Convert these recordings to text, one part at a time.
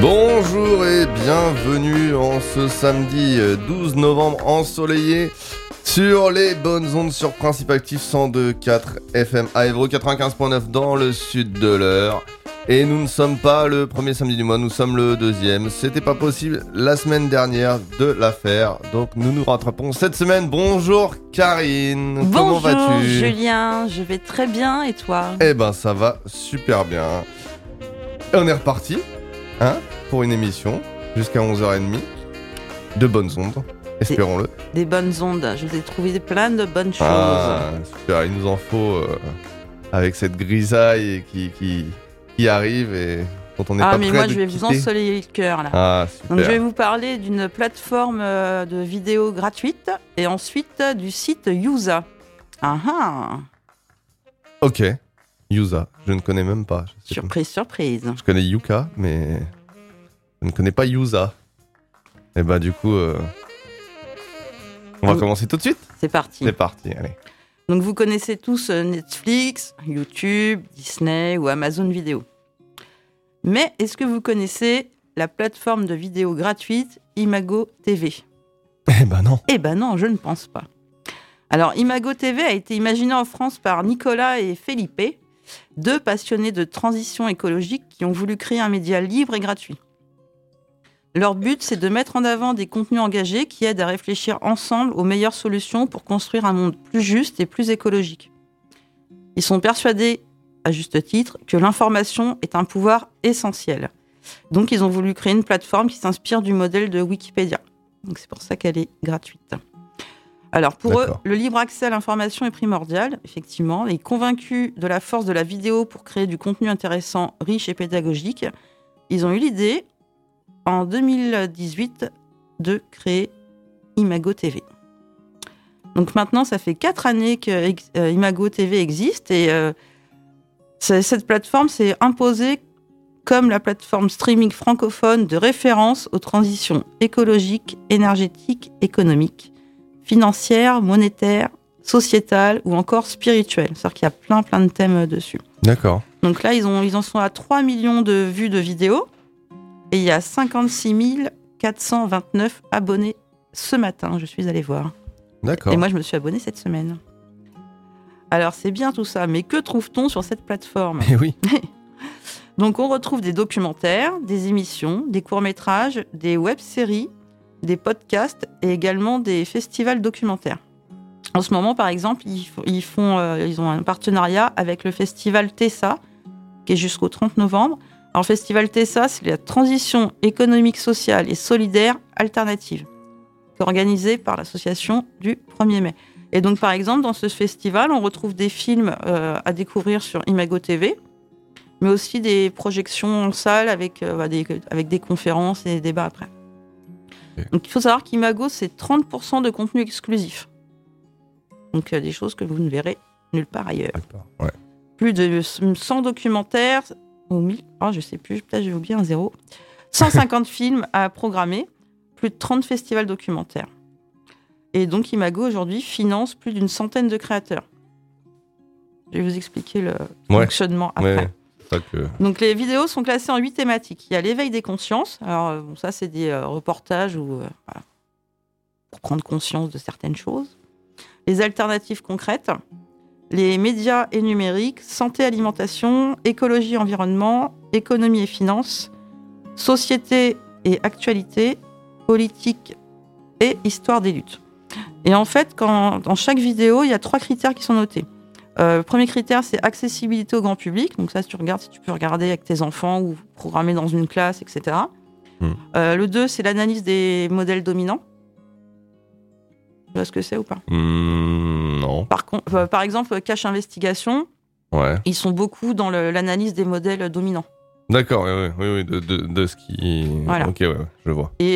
Bonjour et bienvenue en ce samedi 12 novembre ensoleillé sur les bonnes ondes sur Principe Actif 102.4 FM à Évreux, 95.9 dans le sud de l'Eure. Et nous ne sommes pas le premier samedi du mois, nous sommes le deuxième. C'était pas possible la semaine dernière de la faire, donc nous nous rattrapons cette semaine. Bonjour Karine, comment vas-tu ? Bonjour Julien, je vais très bien et toi ? Eh ben ça va super bien. Et on est reparti, pour une émission jusqu'à 11h30 de bonnes ondes, espérons-le. Des bonnes ondes, je vous ai trouvé plein de bonnes choses. Ah, super, il nous en faut avec cette grisaille qui arrive et dont on n'est pas prêt de quitter. Ah mais moi je vais vous ensoleiller le cœur là. Ah, super. Donc je vais vous parler d'une plateforme de vidéos gratuite et ensuite du site Yuza. Ok, Yuza, je ne connais même pas. Surprise. Je connais Yuka, mais je ne connais pas Yuza. Et bah du coup, on va commencer tout de suite. C'est parti. C'est parti, allez. Donc vous connaissez tous Netflix, YouTube, Disney ou Amazon Vidéo. Mais est-ce que vous connaissez la plateforme de vidéo gratuite Imago TV ? Eh ben non. Eh ben non, je ne pense pas. Alors Imago TV a été imaginé en France par Nicolas et Felipe, deux passionnés de transition écologique qui ont voulu créer un média libre et gratuit. Leur but, c'est de mettre en avant des contenus engagés qui aident à réfléchir ensemble aux meilleures solutions pour construire un monde plus juste et plus écologique. Ils sont persuadés, à juste titre, que l'information est un pouvoir essentiel. Donc, ils ont voulu créer une plateforme qui s'inspire du modèle de Wikipédia. Donc, c'est pour ça qu'elle est gratuite. Alors, pour eux, le libre accès à l'information est primordial, effectivement. Et convaincus de la force de la vidéo pour créer du contenu intéressant, riche et pédagogique, ils ont eu l'idée, en 2018, de créer Imago TV. Donc maintenant, ça fait 4 années que Imago TV existe et cette plateforme s'est imposée comme la plateforme streaming francophone de référence aux transitions écologiques, énergétiques, économiques, financières, monétaires, sociétales ou encore spirituelles. C'est-à-dire qu'il y a plein de thèmes dessus. D'accord. Donc là, ils en sont à 3 millions de vues de vidéos. Et il y a 56 429 abonnés ce matin, je suis allée voir. D'accord. Et moi, je me suis abonnée cette semaine. Alors, c'est bien tout ça, mais que trouve-t-on sur cette plateforme ? Eh oui. Donc, on retrouve des documentaires, des émissions, des courts-métrages, des web-séries, des podcasts et également des festivals documentaires. En ce moment, par exemple, ils ont un partenariat avec le festival Tessa, qui est jusqu'au 30 novembre. Alors, Festival Tessa, c'est la transition économique, sociale et solidaire alternative, organisée par l'association du 1er mai. Et donc, par exemple, dans ce festival, on retrouve des films à découvrir sur Imago TV, mais aussi des projections en salle avec des conférences et des débats après. Okay. Donc, il faut savoir qu'Imago, c'est 30% de contenu exclusif. Donc, des choses que vous ne verrez nulle part ailleurs. D'accord, ouais. Plus de 100 documentaires... je sais plus, peut-être j'ai oublié un zéro. 150 films à programmer, plus de 30 festivals documentaires. Et donc Imago aujourd'hui finance plus d'une centaine de créateurs. Je vais vous expliquer le fonctionnement après. Ouais, c'est ça que... Donc les vidéos sont classées en 8 thématiques. Il y a l'éveil des consciences. Alors ça c'est des reportages pour prendre conscience de certaines choses. Les alternatives concrètes. Les médias et numériques, santé, alimentation, écologie, environnement, économie et finances, société et actualité, politique et histoire des luttes. Et en fait, dans chaque vidéo, il y a 3 critères qui sont notés. Le premier critère, c'est accessibilité au grand public. Donc ça, si tu peux regarder avec tes enfants ou programmer dans une classe, etc. Le 2, c'est l'analyse des modèles dominants. Tu vois ce que c'est ou pas ? Non. Par exemple, Cache Investigation, ils sont beaucoup dans l'analyse des modèles dominants. D'accord, oui, de ce qui... Voilà. Ok, ouais, je vois. Et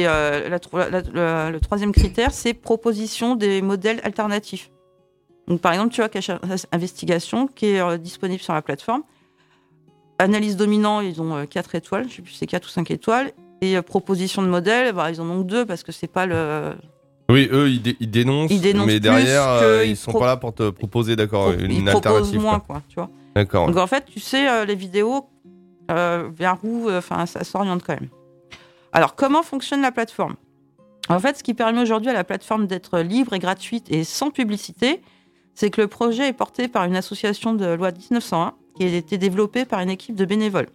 le troisième critère, c'est proposition des modèles alternatifs. Donc, par exemple, tu vois Cache Investigation, qui est disponible sur la plateforme. Analyse dominant, ils ont 4 étoiles, je ne sais plus si c'est 4 ou 5 étoiles. Et proposition de modèle, ils en ont 2 parce que c'est pas le... Oui, eux, ils dénoncent, mais derrière, ils sont pas là pour te proposer, une alternative. Ils proposent moins, quoi, tu vois. D'accord. Donc, en fait, tu sais, les vidéos, vers où ça s'oriente quand même. Alors, comment fonctionne la plateforme ? En fait, ce qui permet aujourd'hui à la plateforme d'être libre et gratuite et sans publicité, c'est que le projet est porté par une association de loi 1901 qui a été développée par une équipe de bénévoles.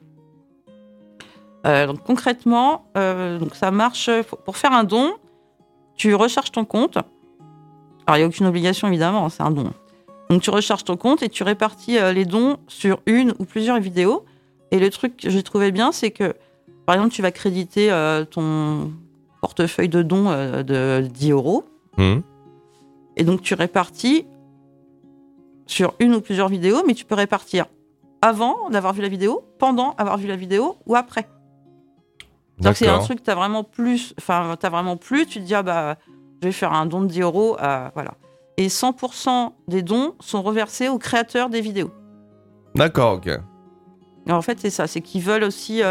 Donc concrètement, donc ça marche pour faire un don, tu recharges ton compte. Alors il n'y a aucune obligation évidemment, c'est un don. Donc tu recharges ton compte et tu répartis les dons sur une ou plusieurs vidéos. Et le truc que j'ai trouvé bien, c'est que par exemple tu vas créditer ton portefeuille de dons de 10 €. Et donc tu répartis sur une ou plusieurs vidéos, mais tu peux répartir avant d'avoir vu la vidéo, pendant avoir vu la vidéo ou après. Donc c'est un truc que t'as vraiment plus, tu te dis, je vais faire un don de 10 €, voilà. Et 100% des dons sont reversés aux créateurs des vidéos. D'accord, ok. Alors, en fait, c'est ça, c'est qu'ils veulent aussi,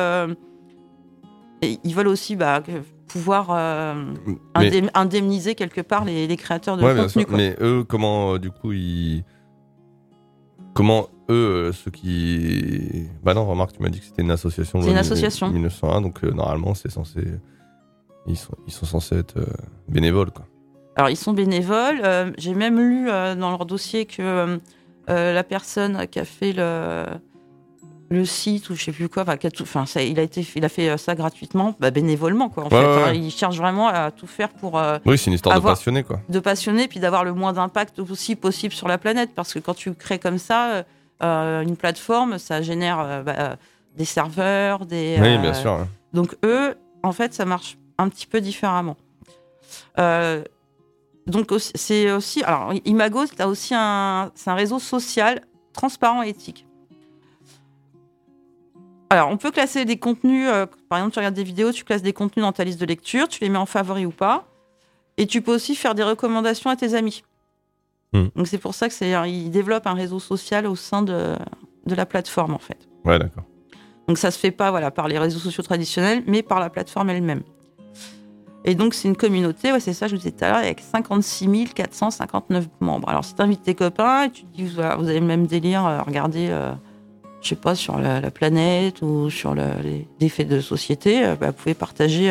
pouvoir indemniser quelque part les créateurs de contenu. Bien sûr. Mais eux, comment, du coup, Comment ceux qui... Bah non, remarque, tu m'as dit que c'était une association. C'est une association. 1901, donc normalement, c'est censé... Ils sont censés être bénévoles, quoi. Alors, ils sont bénévoles. J'ai même lu dans leur dossier que la personne qui a fait le site, ou je sais plus quoi, il a fait ça gratuitement, bénévolement, quoi. En fait. Ouais. Il cherche vraiment à tout faire pour... oui, c'est une histoire de passionné, quoi. De passionné, puis d'avoir le moins d'impact aussi possible sur la planète. Parce que quand tu crées comme ça une plateforme, ça génère des serveurs, des... Oui, bien sûr. Ouais. Donc eux, en fait, ça marche un petit peu différemment. Donc c'est aussi... Alors, Imago, c'est aussi un réseau social transparent et éthique. Alors, on peut classer des contenus, par exemple, tu regardes des vidéos, tu classes des contenus dans ta liste de lecture, tu les mets en favori ou pas, et tu peux aussi faire des recommandations à tes amis. Donc c'est pour ça qu'ils développent un réseau social au sein de la plateforme, en fait. Ouais, d'accord. Donc ça se fait pas par les réseaux sociaux traditionnels, mais par la plateforme elle-même. Et donc c'est une communauté, c'est ça, je vous disais tout à l'heure, avec 56 459 membres. Alors si tu invites tes copains et tu te dis, vous avez le même délire, regardez... je sais pas, sur la planète ou sur les faits de société, vous pouvez partager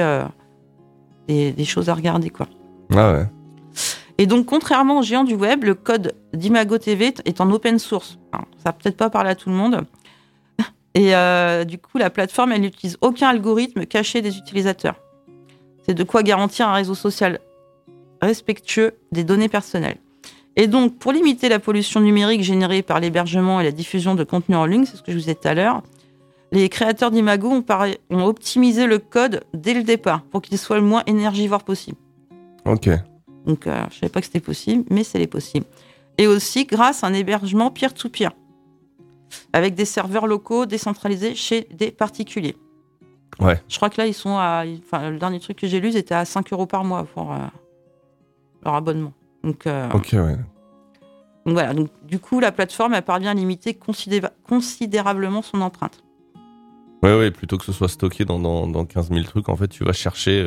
des choses à regarder, quoi. Ah ouais. Et donc, contrairement aux géants du web, le code d'Imago TV est en open source. Alors, ça va peut-être pas parler à tout le monde. Et du coup, la plateforme, elle n'utilise aucun algorithme caché des utilisateurs. C'est de quoi garantir un réseau social respectueux des données personnelles. Et donc, pour limiter la pollution numérique générée par l'hébergement et la diffusion de contenu en ligne, c'est ce que je vous disais tout à l'heure, les créateurs d'Imago ont optimisé le code dès le départ pour qu'il soit le moins énergivore possible. Ok. Donc, je ne savais pas que c'était possible, mais c'est possible. Et aussi grâce à un hébergement peer-to-peer, avec des serveurs locaux décentralisés chez des particuliers. Ouais. Je crois que là, ils sont le dernier truc que j'ai lu, c'était à 5 € par mois pour leur abonnement. Donc, ok, ouais. Donc voilà, donc, du coup, la plateforme, elle parvient à limiter considérablement son empreinte. Ouais, plutôt que ce soit stocké dans 15 000 trucs, en fait, tu vas chercher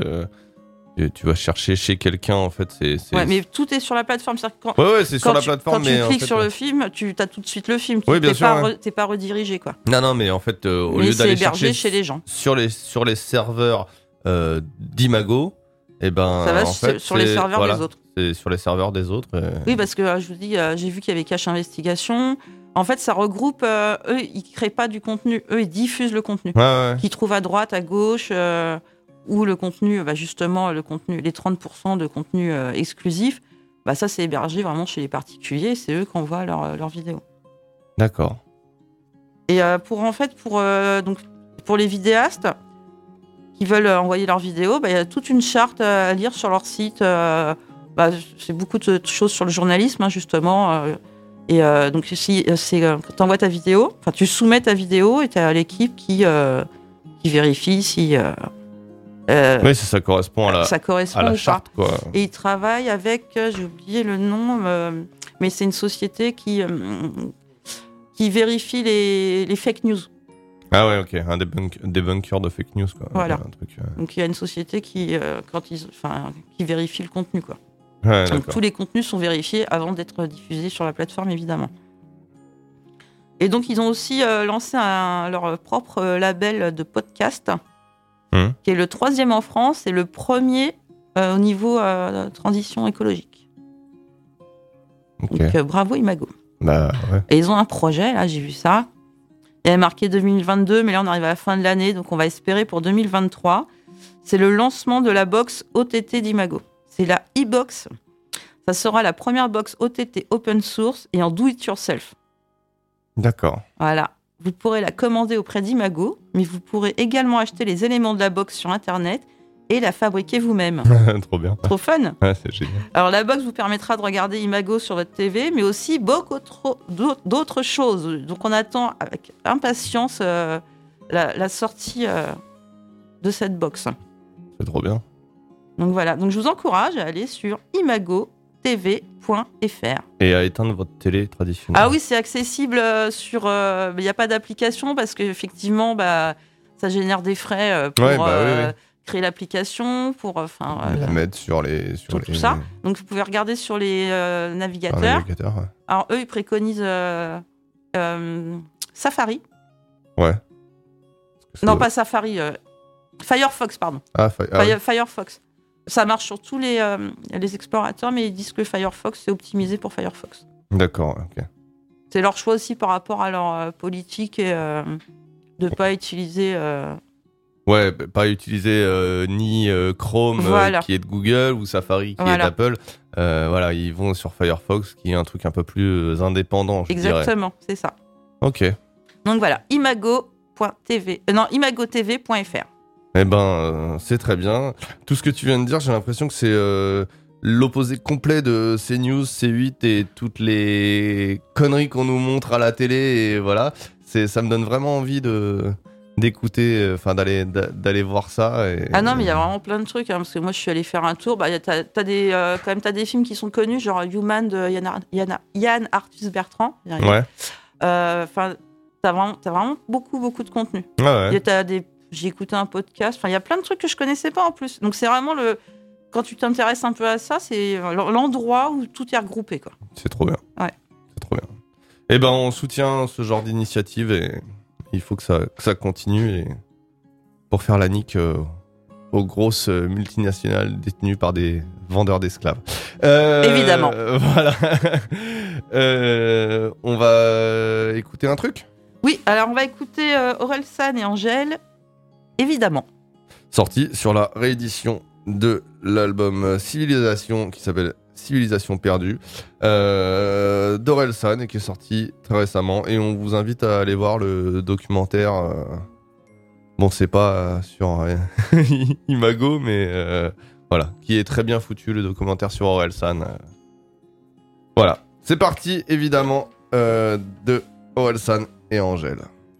chez quelqu'un, en fait. Ouais, mais tout est sur la plateforme. Ouais, c'est sur la plateforme. Quand tu cliques sur le film, tu as tout de suite le film. Oui, bien sûr. T'es pas redirigé, quoi. Non, mais en fait, au lieu d'aller chercher chez les gens. Sur les serveurs d'Imago, et ben, ça va en fait, sur les serveurs des autres. C'est sur les serveurs des autres. Oui, parce que je vous dis, j'ai vu qu'il y avait Cache Investigation. En fait, ça regroupe. Eux, ils créent pas du contenu. Eux, ils diffusent le contenu. Ouais. Qu'ils trouvent à droite, à gauche, ou le contenu, justement, les 30% de contenu exclusif. Ça, c'est hébergé vraiment chez les particuliers. C'est eux qui envoient leurs vidéos. D'accord. Et pour les vidéastes qui veulent envoyer leurs vidéos, il y a toute une charte à lire sur leur site. C'est beaucoup de choses sur le journalisme, justement. Donc, quand tu envoies ta vidéo, tu soumets ta vidéo et tu as l'équipe qui vérifie si... oui, ça correspond à la charte, quoi. Et ils travaillent avec, j'ai oublié le nom, mais c'est une société qui vérifie les fake news. Ah ouais, ok, un débunker de fake news, quoi. Voilà. Un truc, Donc il y a une société qui vérifie le contenu, quoi. Ouais, donc tous les contenus sont vérifiés avant d'être diffusés sur la plateforme, évidemment. Et donc ils ont aussi lancé leur propre label de podcast qui est le 3e en France et le premier au niveau transition écologique. Donc bravo Imago. Bah, ouais. Et ils ont un projet, là j'ai vu ça. Il y avait marqué 2022, mais là on arrive à la fin de l'année, donc on va espérer pour 2023. C'est le lancement de la box OTT d'Imago. C'est la e-box. Ça sera la première box OTT open source et en do it yourself. D'accord. Voilà. Vous pourrez la commander auprès d'Imago, mais vous pourrez également acheter les éléments de la box sur Internet et la fabriquer vous-même. Trop bien. Trop fun. Ouais, c'est génial. Alors la box vous permettra de regarder Imago sur votre TV, mais aussi beaucoup d'autres choses. Donc on attend avec impatience la sortie de cette box. C'est trop bien. Donc voilà. Donc je vous encourage à aller sur imagotv.fr. Et à éteindre votre télé traditionnelle. Ah oui, c'est accessible sur. Il n'y a pas d'application parce qu'effectivement, ça génère des frais pour oui. créer l'application, pour la mettre sur tout ça. Donc vous pouvez regarder sur les navigateurs. Ouais. Alors eux, ils préconisent Safari. Ouais. Non, pas Safari. Firefox, pardon. Firefox. Ça marche sur tous les explorateurs, mais ils disent que Firefox, c'est optimisé pour Firefox. D'accord, ok. C'est leur choix aussi par rapport à leur politique et de ne pas utiliser... Ouais, pas utiliser ni Chrome qui est de Google ou Safari qui est d'Apple. Voilà, ils vont sur Firefox qui est un truc un peu plus indépendant, je dirais. Exactement, c'est ça. Ok. Donc voilà, imagotv.fr. Eh ben, c'est très bien. Tout ce que tu viens de dire, j'ai l'impression que c'est l'opposé complet de CNews, C8 et toutes les conneries qu'on nous montre à la télé. Et voilà, ça me donne vraiment envie d'écouter, d'aller voir ça. Ah non, mais il y a vraiment plein de trucs, hein, parce que moi je suis allée faire un tour. T'as des films qui sont connus, genre Human de Yann Arthus Bertrand. Ouais. T'as vraiment beaucoup de contenu. Ah ouais. J'ai écouté un podcast. Il y a plein de trucs que je connaissais pas en plus. Donc c'est vraiment quand tu t'intéresses un peu à ça, c'est l'endroit où tout est regroupé, quoi. C'est trop bien. Ouais. C'est trop bien. Eh ben, on soutient ce genre d'initiative et il faut que ça continue et pour faire la nique aux grosses multinationales détenues par des vendeurs d'esclaves. Évidemment. Voilà. On va écouter un truc ? Oui, alors on va écouter Orelsan et Angèle, évidemment. Sorti sur la réédition de l'album Civilisation qui s'appelle Civilisation perdue d'Orelsan et qui est sorti très récemment. Et on vous invite à aller voir le documentaire. Bon, c'est pas sur Imago, mais voilà, qui est très bien foutu, le documentaire sur Orelsan. Voilà, c'est parti, évidemment, de Orelsan et Angèle.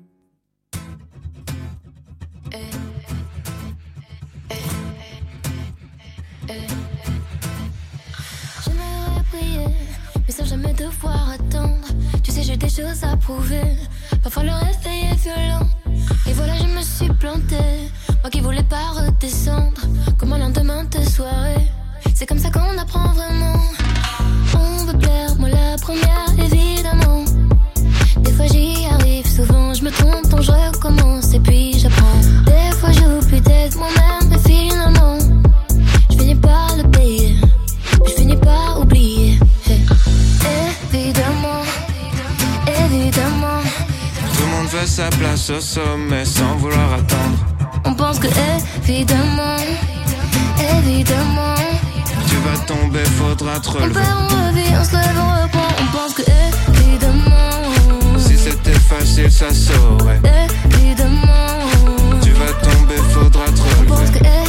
J'aimerais prier, mais sans jamais devoir attendre. Tu sais, j'ai des choses à prouver. Parfois le réveil est violent. Et voilà, je me suis plantée. Moi qui voulais pas redescendre. Comme un lendemain de soirée. C'est comme ça qu'on apprend vraiment. On veut plaire, moi la première, évidemment. Des fois j'y arrive, souvent je me trompe, donc je recommence et puis j'apprends. Des fois j'oublie d'être moi-même, mais finalement je finis par le payer, je finis par oublier. Évidemment, évidemment, tout le monde veut sa place au sommet sans vouloir attendre. on pense que évidemment, évidemment, Tu vas tomber, faudra te on relever. perd, on revit, on se lève, on reprend. On pense que évidemment, Si c'était facile, ça saurait. évidemment, Tu vas tomber, faudra te on pense que relever.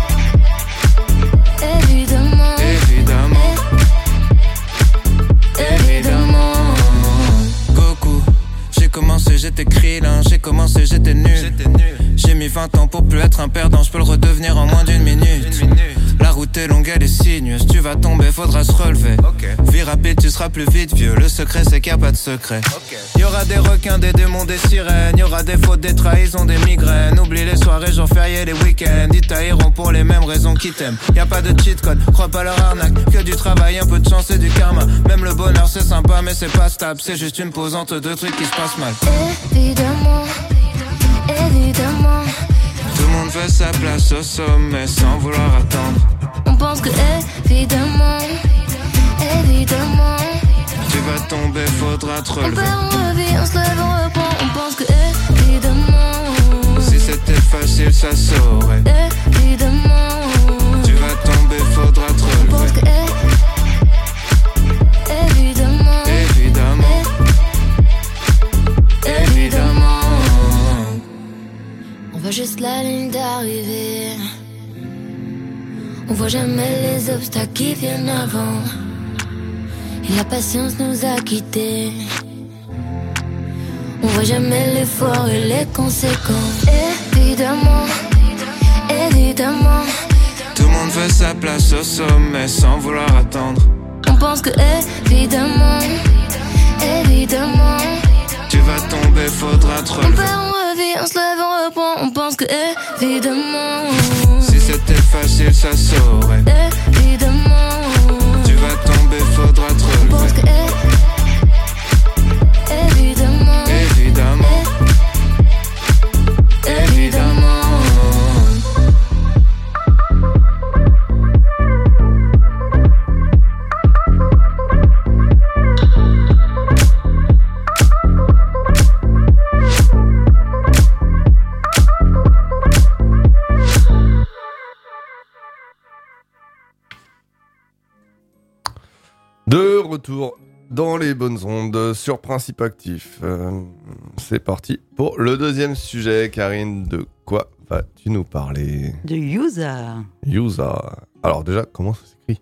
évidemment, Évidemment, évidemment. Goku, j'ai commencé, j'étais krillin, j'ai commencé, j'étais nul. J'ai mis 20 ans pour plus être un perdant, je peux le redevenir en moins d'une minute. La route est longue, elle est sinueuse, tu vas tomber, faudra se relever. Vie rapide, tu seras plus vite vieux, le secret c'est qu'il n'y a pas de secret. Y'aura des requins, des démons, des sirènes, y'aura des fautes, des trahisons, des migraines. Oublie les soirées, jours fériés, les week-ends, ils tailleront pour les mêmes raisons qu'ils t'aiment. Y'a pas de cheat code, crois pas leur arnaque, que du travail, un peu de chance et du karma. Même le bonheur c'est sympa mais c'est pas stable, c'est juste une pause entre deux trucs qui se passent mal. Évidemment, évidemment, Tout le monde veut sa place place au sommet sans vouloir attendre. On pense que évidemment, évidemment, tu vas tomber, faudra te on relever. perd, on revit, on se lève, on reprend. On pense que évidemment, Si c'était facile, ça saurait. évidemment, Tu vas tomber, faudra te on pense relever. que évidemment, Évidemment, évidemment. on voit juste la ligne d'arrivée. On voit jamais les obstacles qui viennent avant. Et la patience nous a quittés. On voit jamais l'effort et les conséquences. Évidemment, évidemment, Tout le monde veut sa place au sommet sans vouloir attendre. on pense que évidemment, évidemment, Tu vas tomber, faudra te on relever. perd, on revit, on se lève, on reprend. On pense que évidemment, Si c'était facile, ça saurait. évidemment, Tu vas tomber, faudra te on pense que relever. évidemment, Évidemment, évidemment. De retour dans les bonnes ondes sur Principe Actif. C'est parti pour le deuxième sujet. Karine, de quoi vas-tu nous parler? De Yuza. Yuza. Alors déjà, comment ça s'écrit?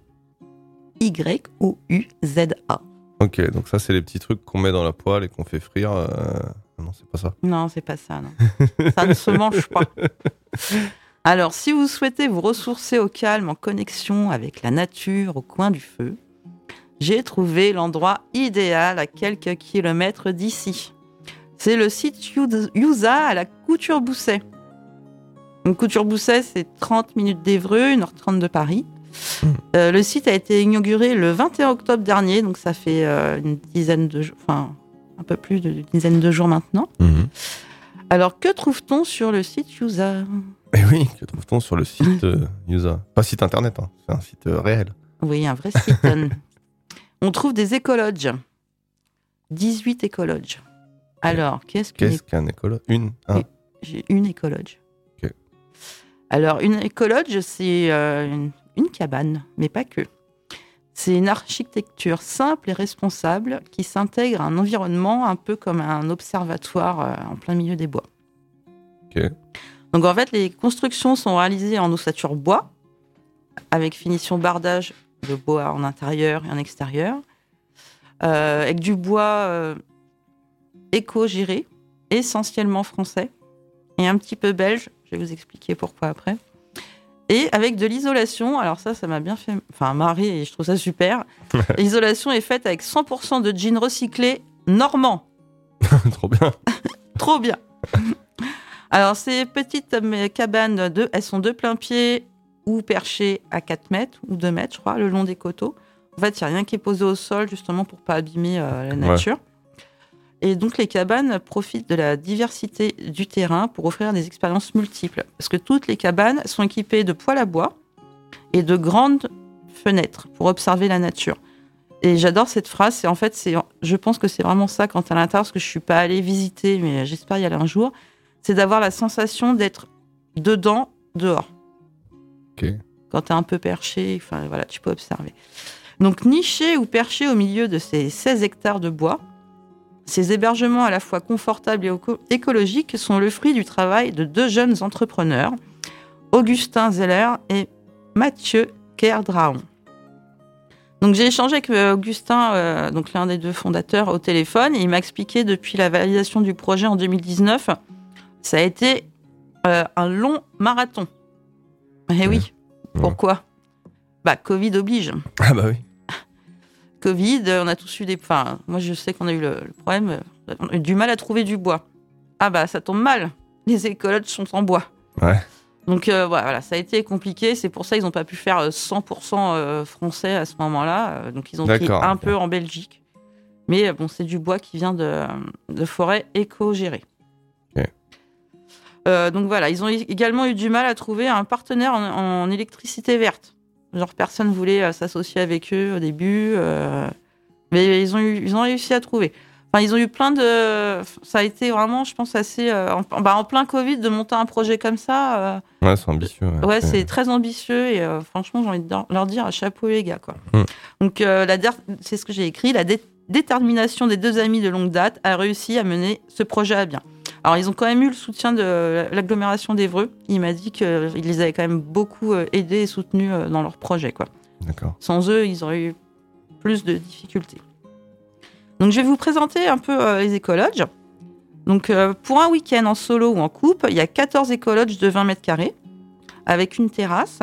Y-O-U-Z-A. Ok, donc ça c'est les petits trucs qu'on met dans la poêle et qu'on fait frire. Non, c'est pas ça. Non, c'est pas ça, non. Ça ne se mange pas. Alors, si vous souhaitez vous ressourcer au calme en connexion avec la nature au coin du feu, j'ai trouvé l'endroit idéal à quelques kilomètres d'ici. C'est le site Yuza à la Couture-Bousset. Donc, Couture-Bousset, c'est 30 minutes d'Évreux, 1h30 de Paris. Le site a été inauguré le 21 octobre dernier, donc ça fait une dizaine de jours, enfin un peu plus d'une dizaine de jours maintenant. Alors, que trouve-t-on sur le site Yuza? Eh oui, que trouve-t-on sur le site Yuza? Pas site internet, hein, c'est un site réel. Oui, un vrai site. On trouve des écologes. 18 écologes. Alors, qu'est-ce qu'un écologe? J'ai une écologe. Ok. Alors, une écologe, c'est une cabane, mais pas que. C'est une architecture simple et responsable qui s'intègre à un environnement un peu comme un observatoire en plein milieu des bois. Ok. Donc, en fait, les constructions sont réalisées en ossature bois, avec finition bardage de bois en intérieur et en extérieur, avec du bois éco-géré, essentiellement français, et un petit peu belge, je vais vous expliquer pourquoi après, et avec de l'isolation. Alors ça m'a bien fait marrer et je trouve ça super. L'isolation est faite avec 100% de jeans recyclés normands. Trop bien. Trop bien. Alors ces petites cabanes, elles sont de plein pied ou perchées à 4 mètres ou 2 mètres, je crois, le long des coteaux. En fait, il n'y a rien qui est posé au sol, justement, pour ne pas abîmer la nature. Ouais. Et donc, les cabanes profitent de la diversité du terrain pour offrir des expériences multiples. Parce que toutes les cabanes sont équipées de poêles à bois et de grandes fenêtres pour observer la nature. Et j'adore cette phrase. Je pense que c'est vraiment ça quand t'es à l'intérieur, parce que je ne suis pas allée visiter, mais j'espère y aller un jour. C'est d'avoir la sensation d'être dedans, dehors. Ok. Quand tu es un peu perché, tu peux observer. Donc, niché ou perché au milieu de ces 16 hectares de bois, ces hébergements à la fois confortables et écologiques sont le fruit du travail de 2 jeunes entrepreneurs, Augustin Zeller et Mathieu Kerdraon. Donc, j'ai échangé avec Augustin, donc l'un des 2 fondateurs, au téléphone, et il m'a expliqué depuis la validation du projet en 2019, ça a été un long marathon. Eh oui. Pourquoi ? Covid oblige. Ah bah oui. Covid, on a tous eu des... moi, je sais qu'on a eu le problème, on a eu du mal à trouver du bois. Ah bah, ça tombe mal. Les écologes sont en bois. Ouais. Donc, voilà, ça a été compliqué. C'est pour ça qu'ils n'ont pas pu faire 100% français à ce moment-là. Donc, ils ont pris un peu en Belgique. Mais bon, c'est du bois qui vient de forêts éco-gérées. Okay. Donc voilà, ils ont également eu du mal à trouver un partenaire en électricité verte. Genre, personne voulait s'associer avec eux au début, mais ils ont réussi à trouver. Enfin, ils ont eu plein de... Ça a été vraiment, je pense, assez... en plein Covid, de monter un projet comme ça... Ouais, c'est ambitieux. Ouais, c'est très ambitieux et franchement, j'ai envie de leur dire chapeau les gars, quoi. Donc, c'est ce que j'ai écrit. La détermination des deux amis de longue date a réussi à mener ce projet à bien. Alors, ils ont quand même eu le soutien de l'agglomération d'Évreux. Il m'a dit qu'ils les avaient quand même beaucoup aidés et soutenus dans leur projet, quoi. D'accord. Sans eux, ils auraient eu plus de difficultés. Donc, je vais vous présenter un peu les écolodges. Donc, pour un week-end en solo ou en couple, il y a 14 écolodges de 20 mètres carrés avec une terrasse,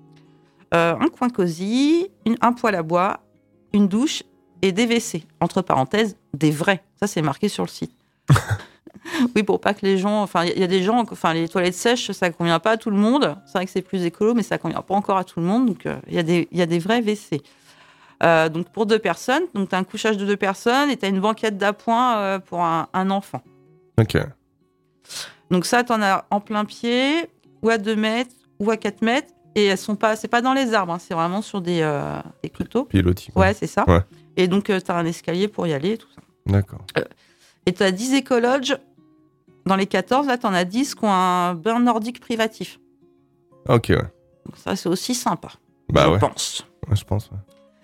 un coin cosy, un poêle à bois, une douche et des WC. Entre parenthèses, des vrais. Ça, c'est marqué sur le site. Oui, pour pas que les gens... Enfin, il y a des gens... Enfin, les toilettes sèches, ça convient pas à tout le monde. C'est vrai que c'est plus écolo, mais ça convient pas encore à tout le monde. Donc, il y a des vrais WC. Donc, pour 2 personnes. Donc, tu as un couchage de 2 personnes et tu as une banquette d'appoint pour un enfant. Ok. Donc, ça, tu en as en plein pied, ou à 2 mètres, ou à 4 mètres. Et elles sont pas... C'est pas dans les arbres, hein, c'est vraiment sur des coteaux. Pilotis. Ouais, c'est ça. Ouais. Et donc, tu as un escalier pour y aller et tout ça. D'accord. Et tu as 10 écolodges. Dans les 14, là, tu en as 10 qui ont un bain nordique privatif. Ok, ouais. Donc ça, c'est aussi sympa, Bah je ouais. pense. Ouais, je pense, ouais.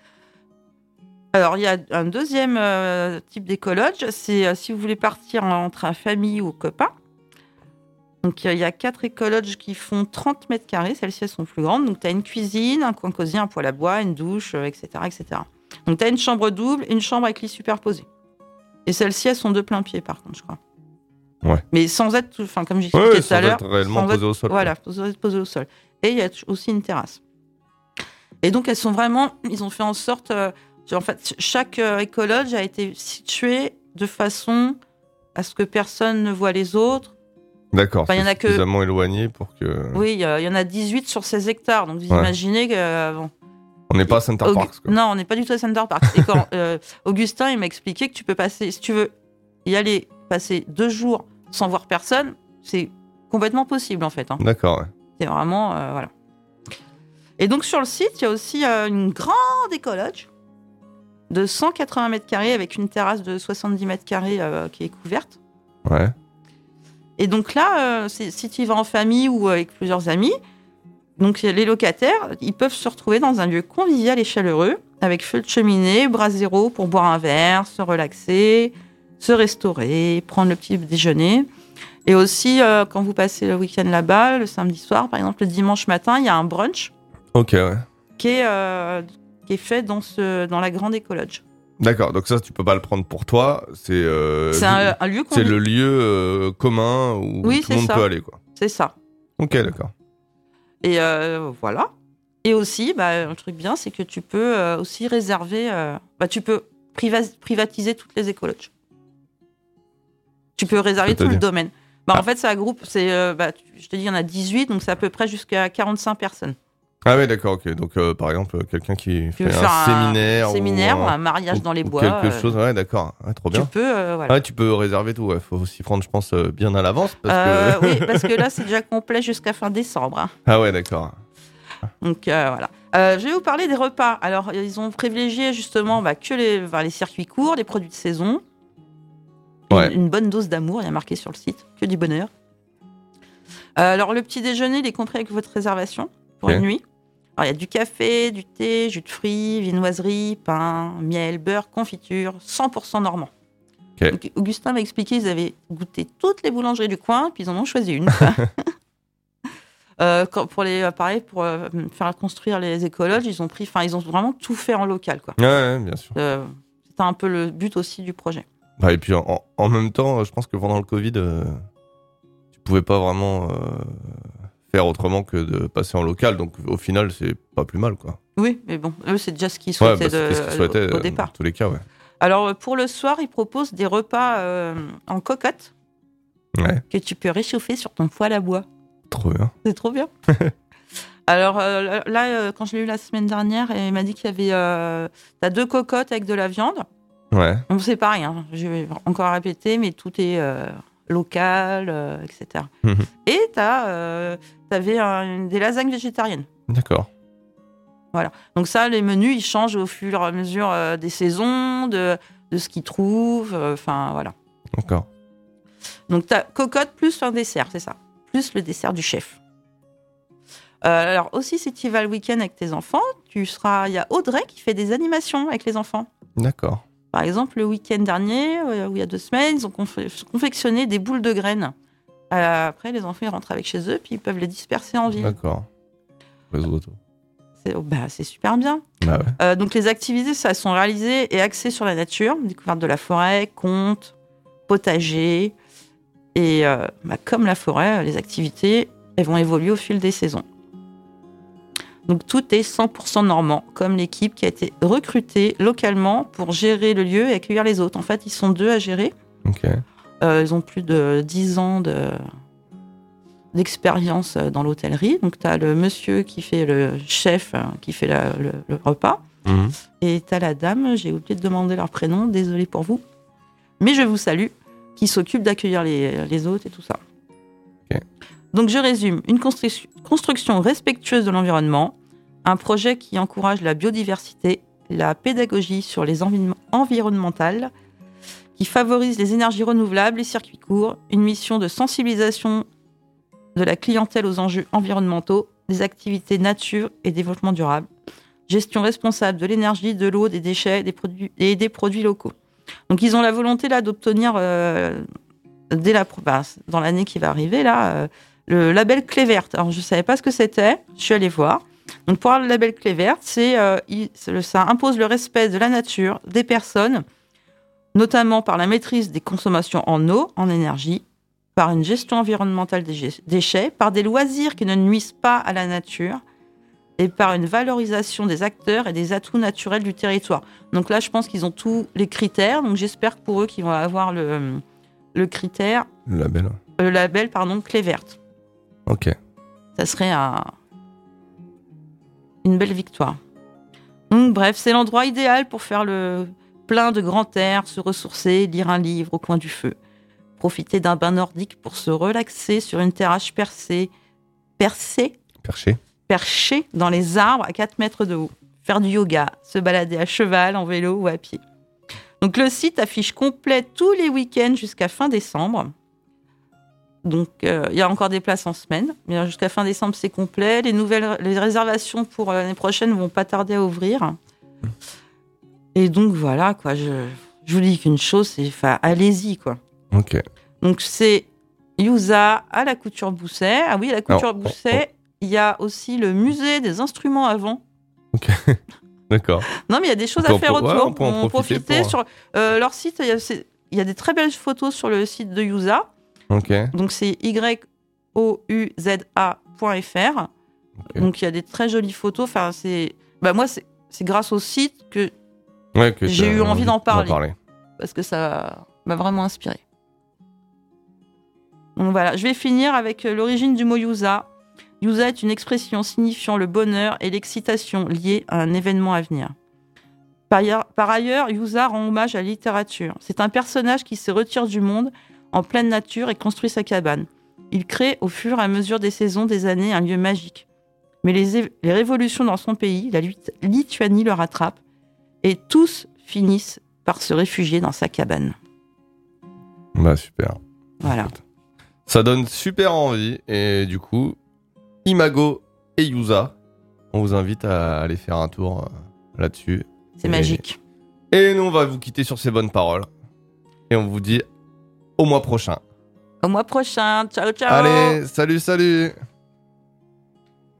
Alors, il y a un deuxième type d'écolodge. C'est si vous voulez partir entre un famille ou copains. Donc, il y a 4 écolodges qui font 30 mètres carrés. Celles-ci, elles sont plus grandes. Donc, tu as une cuisine, un coin cosy, un poêle à bois, une douche, etc., etc. Donc, tu as une chambre double, une chambre avec lit superposé. Et celles-ci, elles sont de plein pied, par contre, je crois. Ouais. Mais sans être, comme j'expliquais tout à l'heure, sans être réellement posé au sol. Voilà, posé au sol. Et il y a aussi une terrasse. Et donc, elles sont vraiment... Ils ont fait en sorte... en fait, chaque écolodge a été situé de façon à ce que personne ne voit les autres. D'accord, Enfin, c'est y en a que... suffisamment éloigné pour que... Oui, il y en a 18 sur 16 hectares. Donc, vous imaginez que... On n'est pas à Center Parks, quoi. Non, on n'est pas du tout à Center Parks. Et quand Augustin, il m'a expliqué que tu peux passer... Si tu veux y aller passer 2 jours sans voir personne, c'est complètement possible, en fait. Hein. D'accord, ouais. C'est vraiment... voilà. Et donc, sur le site, il y a aussi une grande écolodge de 180 mètres carrés avec une terrasse de 70 mètres carrés qui est couverte. Ouais. Et donc là, si tu y vas en famille ou avec plusieurs amis, donc les locataires, ils peuvent se retrouver dans un lieu convivial et chaleureux, avec feu de cheminée, brasero pour boire un verre, se relaxer, se restaurer, prendre le petit déjeuner. Et aussi, quand vous passez le week-end là-bas, le samedi soir, par exemple, le dimanche matin, il y a un brunch Ok, ouais. qui est fait dans la grande écolodge. D'accord, donc ça, tu peux pas le prendre pour toi. C'est un lieu c'est le lieu commun où oui, tout le monde peut aller, quoi. C'est ça. Ok, d'accord. Et voilà. Et aussi, un truc bien, c'est que tu peux aussi réserver... tu peux privatiser toutes les écolodges. Tu peux réserver tout le domaine. En fait, ça groupe... je te dis, il y en a 18, donc c'est à peu près jusqu'à 45 personnes. Ah oui, d'accord, ok. Donc, par exemple, quelqu'un qui fait un séminaire ou un mariage dans les bois. Quelque chose, ouais, d'accord. Ouais, trop bien. Tu peux, voilà. Ouais, tu peux réserver tout. Il faut aussi prendre, je pense, bien à l'avance. Oui, parce que là, c'est déjà complet jusqu'à fin décembre. Hein. Ah ouais, d'accord. Donc, voilà. Je vais vous parler des repas. Alors, ils ont privilégié justement que les circuits courts, les produits de saison. Ouais. Une bonne dose d'amour, il y a marqué sur le site. Que du bonheur. Alors, le petit déjeuner, il est compris avec votre réservation pour une nuit. Alors, il y a du café, du thé, jus de fruits, viennoiserie, pain, miel, beurre, confiture, 100% normand. Okay. Donc, Augustin m'a expliqué qu'ils avaient goûté toutes les boulangeries du coin, puis ils en ont choisi une. Pour faire construire les écolodges, ils ont vraiment tout fait en local, quoi. Ouais, bien sûr. C'était un peu le but aussi du projet. Et puis en même temps, je pense que pendant le Covid, tu pouvais pas vraiment faire autrement que de passer en local, donc au final, c'est pas plus mal, quoi. Oui, mais bon, eux, c'est déjà ce qu'ils souhaitaient, au départ. Dans tous les cas, ouais. Alors, pour le soir, ils proposent des repas en cocotte que tu peux réchauffer sur ton poêle à bois. Trop bien. C'est trop bien. Alors là, quand je l'ai eu la semaine dernière, il m'a dit qu'il y avait... t'as 2 cocottes avec de la viande. Ouais. Bon, c'est pareil, hein. Je vais encore répéter, mais tout est locales, etc. Et t'avais des lasagnes végétariennes. D'accord. Voilà. Donc ça, les menus, ils changent au fur et à mesure des saisons, de ce qu'ils trouvent. Enfin, voilà. D'accord. Donc t'as cocotte plus un dessert, c'est ça. Plus le dessert du chef. Alors aussi, si tu vas le week-end avec tes enfants, il y a Audrey qui fait des animations avec les enfants. D'accord. Par exemple, le week-end dernier, ou il y a 2 semaines, ils ont confectionné des boules de graines. Après, les enfants ils rentrent avec chez eux, puis ils peuvent les disperser en ville. D'accord. Réseau auto. C'est super bien. Bah ouais. Donc les activités, ça sont réalisées et axées sur la nature, découverte de la forêt, contes, potager. Et comme la forêt, les activités, elles vont évoluer au fil des saisons. Donc tout est 100% normand, comme l'équipe qui a été recrutée localement pour gérer le lieu et accueillir les autres. En fait, ils sont 2 à gérer. Ok. Ils ont plus de 10 ans d'expérience dans l'hôtellerie. Donc tu as le monsieur qui fait le chef, qui fait le repas. Et tu as la dame, j'ai oublié de demander leur prénom, désolée pour vous. Mais je vous salue, qui s'occupe d'accueillir les autres et tout ça. Okay. Donc je résume, une construction respectueuse de l'environnement, un projet qui encourage la biodiversité, la pédagogie sur les environnementales, qui favorise les énergies renouvelables, les circuits courts, une mission de sensibilisation de la clientèle aux enjeux environnementaux, des activités nature et développement durable, gestion responsable de l'énergie, de l'eau, des déchets des produits locaux. Donc ils ont la volonté là d'obtenir dans l'année qui va arriver là le label Clé Verte. Alors je savais pas ce que c'était, je suis allée voir. Donc pour avoir le label Clé Verte, ça impose le respect de la nature, des personnes, notamment par la maîtrise des consommations en eau, en énergie, par une gestion environnementale des déchets, par des loisirs qui ne nuisent pas à la nature et par une valorisation des acteurs et des atouts naturels du territoire. Donc là, je pense qu'ils ont tous les critères. Donc j'espère que pour eux qu'ils vont avoir le critère... Le label. Le label, Clé Verte. Ok. Ça serait une belle victoire. Donc bref, c'est l'endroit idéal pour faire le plein de grand air, se ressourcer, lire un livre au coin du feu. Profiter d'un bain nordique pour se relaxer sur une terrasse perchée dans les arbres à 4 mètres de haut. Faire du yoga, se balader à cheval, en vélo ou à pied. Donc le site affiche complet tous les week-ends jusqu'à fin décembre. Donc il y a encore des places en semaine, mais jusqu'à fin décembre c'est complet. Les réservations pour l'année prochaine vont pas tarder à ouvrir. Et donc voilà quoi, je vous dis qu'une chose, c'est allez-y quoi. Ok. Donc c'est Yuza à la Couture Bousset. Ah oui, à la Couture Bousset, il y a aussi le musée des instruments à vent. Ok. D'accord. Non mais il y a des choses à faire autour. Ouais, on peut en profiter sur leur site. Il y a des très belles photos sur le site de Yuza. Ok. Donc c'est youza.fr. Okay. Donc il y a des très jolies photos. Enfin moi c'est grâce au site que j'ai eu envie d'en parler. Parce que ça m'a vraiment inspiré. Donc voilà, je vais finir avec l'origine du mot Yuza. Yuza est une expression signifiant le bonheur et l'excitation liée à un événement à venir. Par ailleurs, Yuza rend hommage à la littérature. C'est un personnage qui se retire du monde en pleine nature et construit sa cabane. Il crée au fur et à mesure des saisons, des années, un lieu magique. Mais les révolutions dans son pays, la Lituanie le rattrape et tous finissent par se réfugier dans sa cabane. Bah super. Voilà. Ça donne super envie et du coup, Imago et Yuza, on vous invite à aller faire un tour là-dessus. C'est magique. Et nous, on va vous quitter sur ces bonnes paroles. Et on vous dit au mois prochain. Au mois prochain. Ciao, ciao. Allez, salut.